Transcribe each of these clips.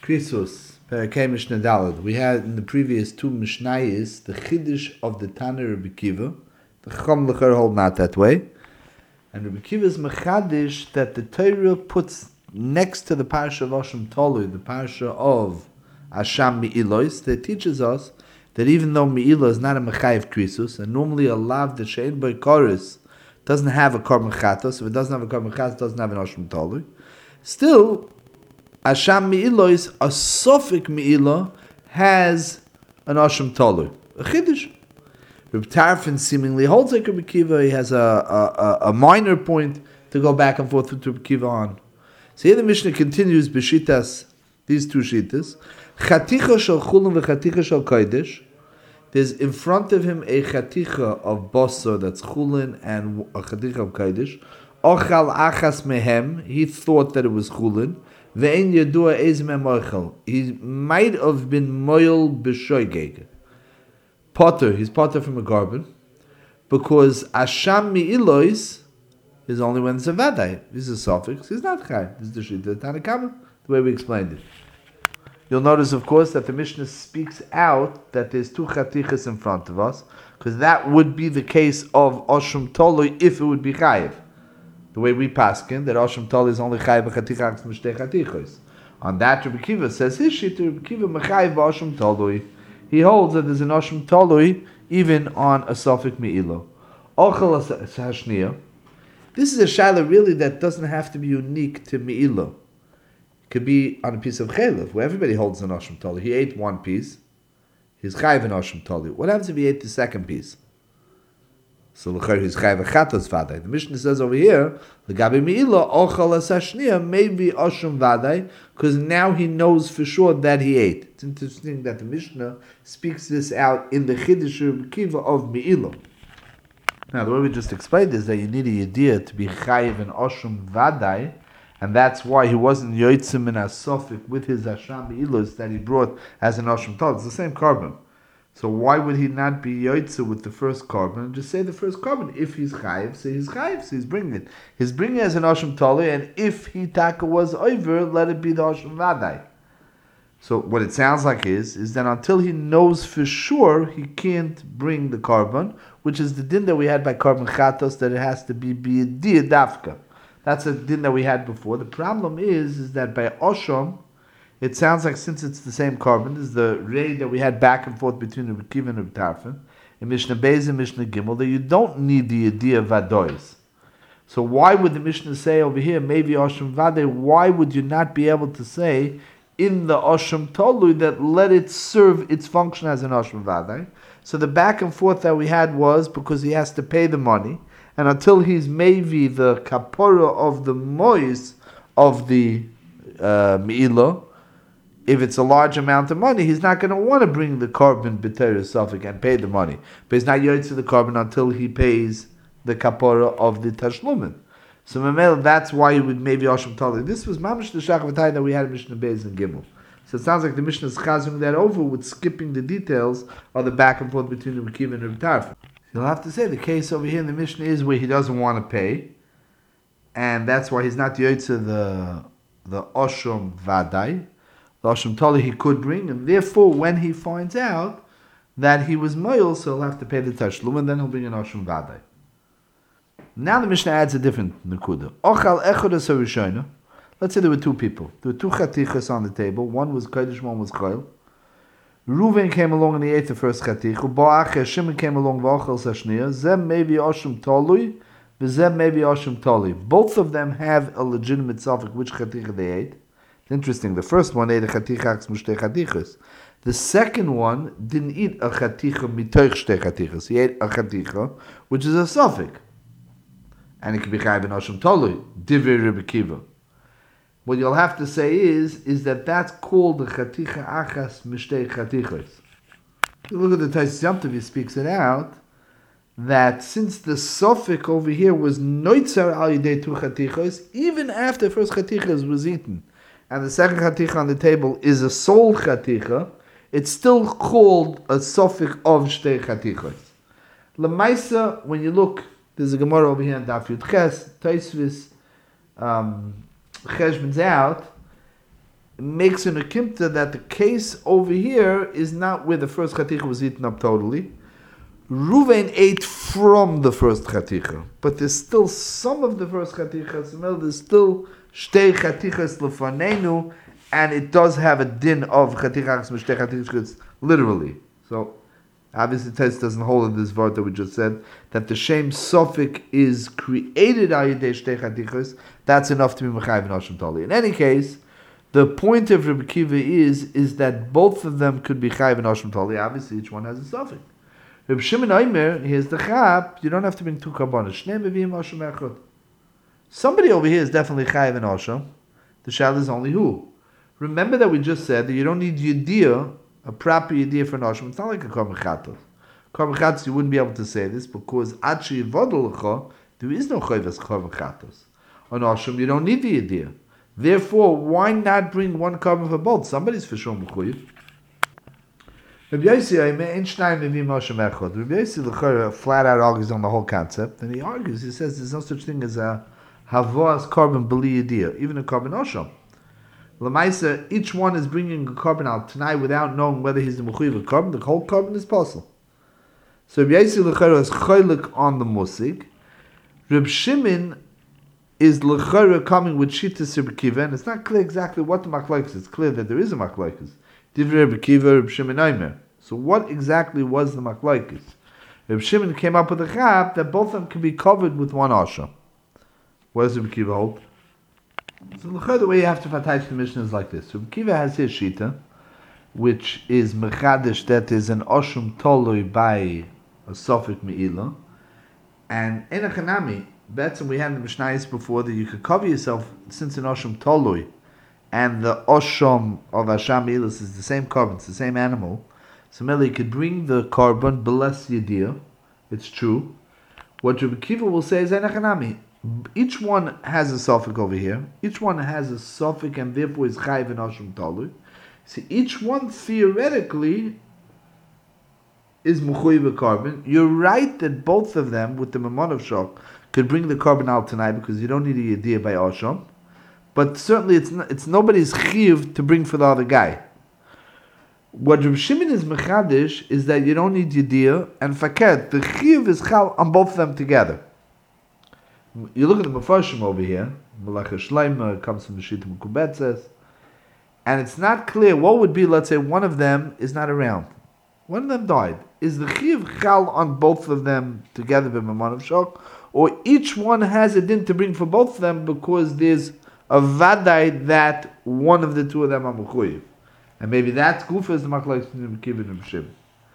Krisus, Parakeh Mishnah Daled. We had in the previous two Mishnayos the Chiddush of the Tana Rabbi Kiva. The Chacham L'cher hold not that way. And Rabbi Kiva's Mechadish that the Torah puts next to the Parsha of Oshem Tolui, the Parsha of Asham Mi'ilos, that teaches us that even though Mi'ilah is not a Mechayev Krisus, and normally a Lav that She'en Boi Koris doesn't have a Korban Chatos, if it doesn't have a Korban Chatos, it doesn't have an Oshem Tolui, still, Asham Mi'ilos, a Sofik Mi'ilah, has an Oshem Tolui, a Chiddush. Reb Tarfon seemingly holds like Reb Kiva. He has a minor point to go back and forth with Reb Kiva on. So here the Mishnah continues b'shitas, these two shitas. Chaticha shel chulin v'chaticha shel kodesh. There's in front of him a chaticha of basar that's chulin and a chaticha of kodesh. Ochal achas mehem. He thought that it was chulin. Ve'en yadua ez me'mochel. He might have been moil b'shoigeg. Potter, he's potter from a carbon, because Asham Mi'ilois is only when it's a Vadai. This is a suffix, he's not Chai. This is the Shita Tanakama, the way we explained it. You'll notice, of course, that the Mishnah speaks out that there's two Chatichas in front of us, because that would be the case of Oshem Toloi if it would be Chayiv. The way we paskin, that Oshem Toloi is only Chayiv Chatichas Mishtei Chatichos. On that, Rabbi Kiva says, his Shita, Rabbi Kiva Mechayiv Oshem Toloi. He holds that there's an Oshem Tolui even on a Sofik Mi'ilo. Ochel Hashniya. This is a Shaila really that doesn't have to be unique to Mi'ilo. It could be on a piece of Chelev, where everybody holds an Oshem Tolui. He ate one piece. He's Chayiv an Oshem Tolui. What happens if he ate the second piece? So he's Chayiv a Chatos Vadai. The Mishnah says over here, L'gabi Mi'ilo, Ochel Hashniya, maybe Oshem Vadai, because now he knows for sure that he ate. It's interesting that the Mishnah speaks this out in the Chiddush Rabbi Kiva of Mi'ilo. Now, the way we just explained is that you need a Yediyah to be Chayiv and Oshem Vadai, and that's why he wasn't Yoitzim in Asofik with his Asham Mi'ilos that he brought as an Oshem Tol. It's the same carbon. So why would he not be Yoitze with the first carbon and just say the first carbon? If he's Chayiv, say he's Chayiv, so he's bringing it. He's bringing it as an Oshem Toli, and if he taka was over, let it be the Oshem Vadai. So what it sounds like is that until he knows for sure, he can't bring the carbon, which is the din that we had by carbon chatos, that it has to be b'yediyah dafka. That's a din that we had before. The problem is that by Oshem, it sounds like since it's the same carbon, this is the ray that we had back and forth between Rabbi Kiva and Rabbi Tarfon, in Mishnah Beis and Mishnah Gimel, that you don't need the idea of Vadois. So why would the Mishnah say over here, maybe Oshem Vadei, why would you not be able to say in the Oshem Tolui that let it serve its function as an Oshem Vadei? So the back and forth that we had was because he has to pay the money, and until he's maybe the kapora of the mois of the Mi'ilah, if it's a large amount of money, he's not going to want to bring the carbon b'teir sofik and pay the money. But he's not yotze the carbon until he pays the kapora of the tashlumin. So Mamel, that's why he would maybe Oshem Tali. This was mamish the shachvatay that we had in Mishnah Beis and Gimel. So it sounds like the Mishnah is chazing that over with skipping the details of the back and forth between Rabbi Kiva and Rabbi Tarfon. You'll have to say the case over here in the Mishnah is where he doesn't want to pay, and that's why he's not yotze the Oshem Vadai. The Oshem Tali he could bring, and therefore when he finds out that he was moil, so he'll have to pay the tashlum, and then he'll bring an Oshem Vadai. Now the Mishnah adds a different nekuda. Ochal echodas harishona. Let's say there were two people. There were two chatichas on the table. One was kodesh, one was chayil. Reuven came along and he ate the first chaticha. Bo'ach Shimon came along v'ochel sashniya. Zem maybe Oshem Tolui, v'zem maybe Oshem Toli. Both of them have a legitimate suffix which chaticha they ate. It's interesting. The first one ate a chaticha mushtei chatichas. The second one didn't eat a chaticha mitoich shtei chatichas. He ate a chaticha, which is a suffix. And it can be chayiv in Oshem Tolui, Divrei Rabbi Kiva. What you'll have to say is that that's called the chaticha achas mishtei chatichos. You look at the Tais Yom Tov, he speaks it out, that since the suffix over here was noitzer al yidei tu chatichos, even after the first chatichos was eaten, and the second chaticha on the table is a sole chaticha, it's still called a suffix of shtei chatichos. Lemaisa, when you look, there's a Gemara over here in Daf Yud Ches, Tosfos cheshbons out makes an akimta that the case over here is not where the first chaticha was eaten up totally. Ruvain ate from the first chaticha, but there's still some of the first chaticha. There's still shtei chatichas lefanenu, and it does have a din of chatichas shtei chatichas literally. So obviously, Tes doesn't hold in this word that we just said that the shem suffix is created al yedei shtei chatichas. That's enough to be mechayiv in Osham Tali. In any case, the point of Rabbi Kiva is that both of them could be chayiv in Osham Tali. Obviously, each one has a suffix. Rabbi Shimon Omer, here's the chap. You don't have to bring two karbanos. Shnei meviim Osham echad. Somebody over here is definitely chayiv in Osham. The shal is only who. Remember that we just said that you don't need yediyah, a proper yediyah for an Osham. It's not like a korban chatos. Korban chatos, you wouldn't be able to say this because achi yivadol lecha, there is no chayvas korban chatos. On Osham, you don't need the yediyah. Therefore, why not bring one korban for both? Somebody's for sure mechuyev. Rabbi Yossi flat out argues on the whole concept, and he argues. He says there's no such thing as a havas korban b'li yediyah, even a korban Osham. Lamaisa, each one is bringing a korban out tonight without knowing whether he's the mechuyev of korban. The whole korban is possible. So Rabbi Yossi l'chara is chaylik on the musig. Reb Shimon is l'chara coming with shittas Rabbi Kiva, and it's not clear exactly what the machlokes is. It's clear that there is a machlokes. Divrei Rabbi Kiva, Reb Shimon Omer. So what exactly was the machlokes? Reb Shimon came up with a chap that both of them can be covered with one Osham. What does Rabbi Kiva hold? So the way you have to fatayich the Mishnah is like this. Rabbi Kiva has his shita, which is mechadish, that is an Osham toloi by a sofik me'ilah, and en achanami. That's what we had in the Mishnayos before, that you could cover yourself since an Osham toloi, and the Osham of Asham Ilis is the same carbon, it's the same animal. So Meli could bring the carbon beles yediyah. It's true. What Rabbi Kiva will say is enachanami. Each one has a suffix over here. Each one has a suffix, and therefore is chayiv in Osham Talui. So each one theoretically is mechuyev carbon. You're right that both of them, with the mamon of shok, could bring the carbon out tonight because you don't need a yediyah by Osham. But certainly it's nobody's chiyuv to bring for the other guy. What Reb Shimon is mechadish is that you don't need yediyah, and fakir, the chiyuv is chal on both of them together. You look at the Mefarshim over here, Malacha Shleima comes from the Shita Mekubetzes, and it's not clear what would be, let's say one of them is not around. One of them died. Is the chiyuv chal on both of them together with Mamon of Shok, or each one has a din to bring for both of them because there's a vadai that one of the two of them are mechuyev, and maybe that's gufa is the machlokes between Reb Kiva and Reb Shimon.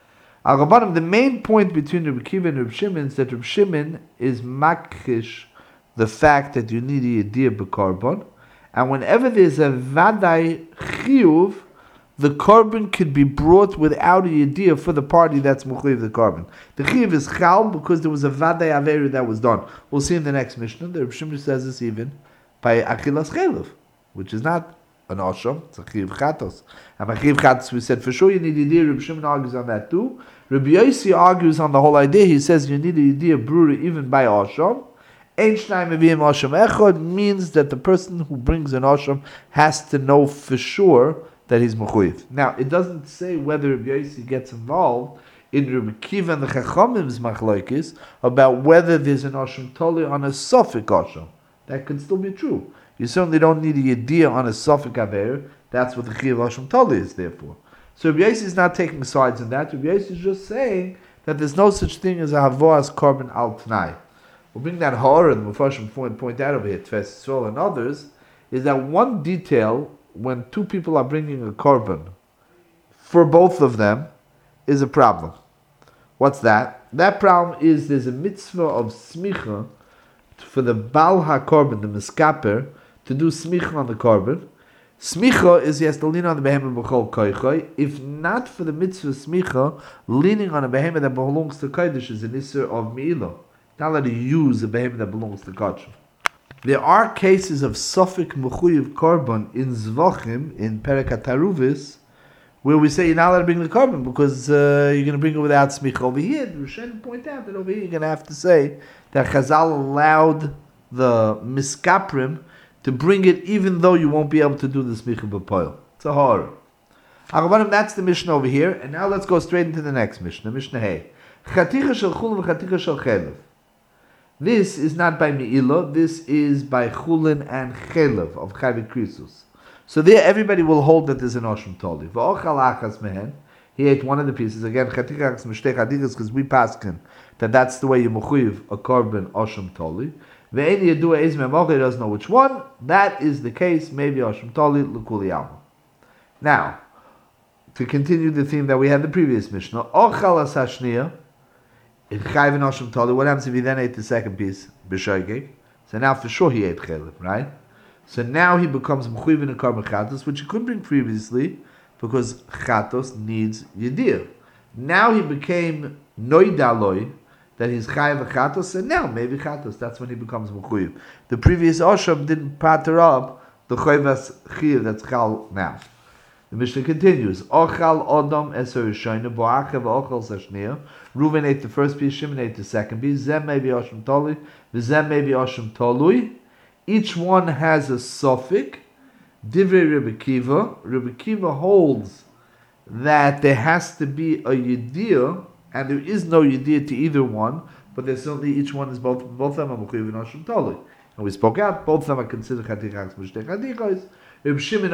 Al Rabbanim, the main point between Reb Kiva and Reb Shimon is that Reb Shimon is makhish the fact that you need a yediyah b'korban, and whenever there's a vadai chiyuv, the korban could be brought without a yediyah for the party that's mechuyev the korban. The chiyuv is chal because there was a vadai averu that was done. We'll see in the next Mishnah. The Reb Shimon says this even by achilas chelev, which is not an osham, it's a chiyuv chatos. And by chiyuv chatos we said for sure you need a yediyah. Reb Shimon argues on that too. Rabbi Yossi argues on the whole idea. He says you need a yediyah brura even by osham. Ein shnayim meviim osham echad means that the person who brings an osham has to know for sure that he's mechuyev. Now it doesn't say whether Rabbi Yossi gets involved in Rabbi Kiva and the Chachamim's machlokes about whether there's an osham toli on a suffix osham. That could still be true. You certainly don't need a yediyah on a suffix aver. That's what the chiyuv osham toli is there for. So Rabbi Yossi is not taking sides in that. Rabbi Yossi is just saying that there's no such thing as a havoas korban al t'nai. We'll bring that horror and the Mepharshim point out over here, Tfes Yisrael and others, is that one detail when two people are bringing a korban for both of them is a problem. What's that? That problem is there's a mitzvah of smicha for the Baal HaKorban, the Miskaper, to do smicha on the korban. Smicha is he has to lean on the behemoth b'chol koichoi. If not for the mitzvah smicha, leaning on a behemoth that belongs to Kodesh is an isser of Me'ilah. Not allowed to use a behemoth that belongs to Kodesh. There are cases of Sofik Mechuyev Korban in Zvachim, in Perek HaTaruvis, where we say you're not allowed to bring the korban because you're going to bring it without smicha. Over here, the Rishonim point out that over here you're going to have to say that Chazal allowed the miskaprim to bring it even though you won't be able to do the smicha b'poil. It's a horror. That's the Mishnah over here, and now let's go straight into the next Mishnah. Mishnah Hey. Chaticha shel chulin v'chaticha shel chelev. This is not by Me'ilah, this is by chulin and chelev of Chavik Krisus. So there everybody will hold that there's an Osham Toli. V'ochal achas mehen. He ate one of the pieces. Again, chaticha achas mishtei chatichas, because we paskin that that's the way you mechuyev a korban Osham Toli. Ve'eni yadua ezme mochi, doesn't know which one. That is the case, maybe Osham Toli l'kuli alma. Now, to continue the theme that we had the previous Mishnah, Ochal Asashniya, in Chayv and Osham Toli, what happens if he then ate the second piece, B'shoigeg? So now for sure he ate Chelev, right? So now he becomes M'chuyiv in a Korban Chatos, which he couldn't bring previously, because Chatos needs Yedir. Now he became Noidaloi, that he's Chayv a Chatos, and now maybe Chatos, that's when he becomes M'chuyiv. The previous Osham didn't patter up the Chayvas Chiv that's Chal now. The Mishnah continues. Ochal Odom Eser Rishayna Bo'achav Ochal Sashniya. Reuven ate the first piece, Shimon ate the second piece. Zem maybe Osham Toli, V'zem maybe Osham Tolui. Each one has a suffix. Divrei Rebbe Kiva. Rebbe Kiva holds that there has to be a Yediyah, and there is no Yediyah to either one, but there's certainly each one is both of them are Mechuyev and Osham Toli. And we spoke out, both of them are considered Chatichas Mishtei Chatichos. Reb Shimon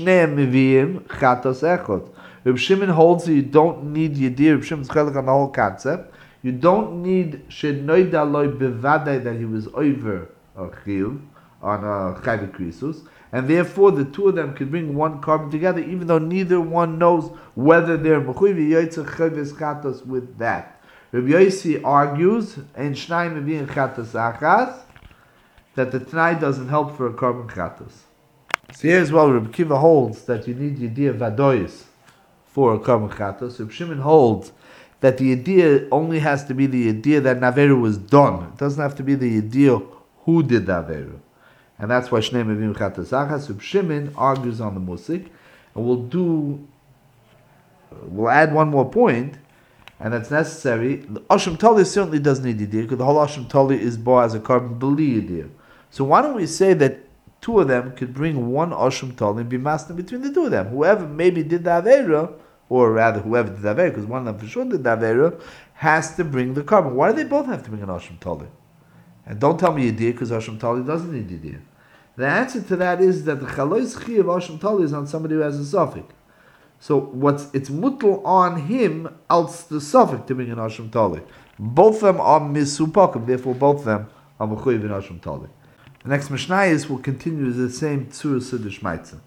Reb Shimon holds that you don't need Yedir. Reb Shimon's chelik on the whole concept. You don't need Shenoida Loi Bevadai that he was over a Chiyuv on a Chayvik Krisus, and therefore the two of them can bring one korban together, even though neither one knows whether they're Mechuyev Yoytze Chayvis Chatos with that. Reb Yossi argues in Shnai Mevin Chatos Achas that the Tanai doesn't help for a korban Chatos. So here as well, Reb Kiva holds that you need Yediyah Vadois for a Korban Chatos. Reb Shimon holds that the Yediyah only has to be the Yediyah that Naveru was done. It doesn't have to be the Yediyah who did Naveru. And that's why Shnei Mevim Chatos Achas. Reb Shimon argues on the Musik, and we'll add one more point, and that's necessary. The Osham Toli certainly doesn't need Yediyah, because the whole Osham Toli is bought as a korban b'li Yediyah. So why don't we say that two of them could bring one Osham Toli and be master between the two of them. Whoever maybe did the Avera, or rather whoever did the Avera, because one of them for sure did the Avera, has to bring the korban. Why do they both have to bring an Osham Toli? And don't tell me Yediyah, because Osham Toli doesn't need Yediyah. The answer to that is that the Chalois Chi of Osham Toli is on somebody who has a suffix. So it's mutal on him, else the suffix to bring an Osham Toli. Both of them are misupakim, therefore both of them are mechuyev in Osham Toli. The next Mishnayos will continue the same Tzura Siddush Maitza.